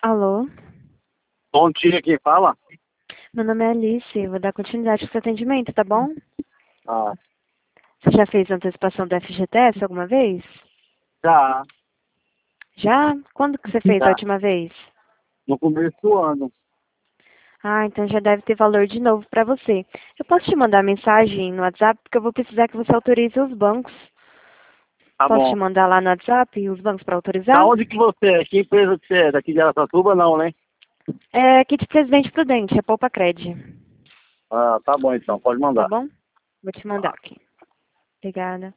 Alô? Bom dia, quem fala? Meu nome é Alice, vou dar continuidade ao seu atendimento, tá bom? Ah, Você já fez antecipação do FGTS alguma vez? já, Já? Quando que você fez a já. última vez? No começo do ano. Ah, então já deve ter valor de novo pra você. Eu posso te mandar mensagem no WhatsApp porque eu vou precisar que você autorize os bancos. Tá Posso te bom. mandar lá no WhatsApp os bancos para Da autorizar? onde que você é? Que empresa que você é? Daqui de Araçatuba, não, né? É aqui de Presidente Prudente, é Poupa Cred. Ah, tá bom então, pode Tá mandar. bom? Vou te mandar aqui. Obrigada.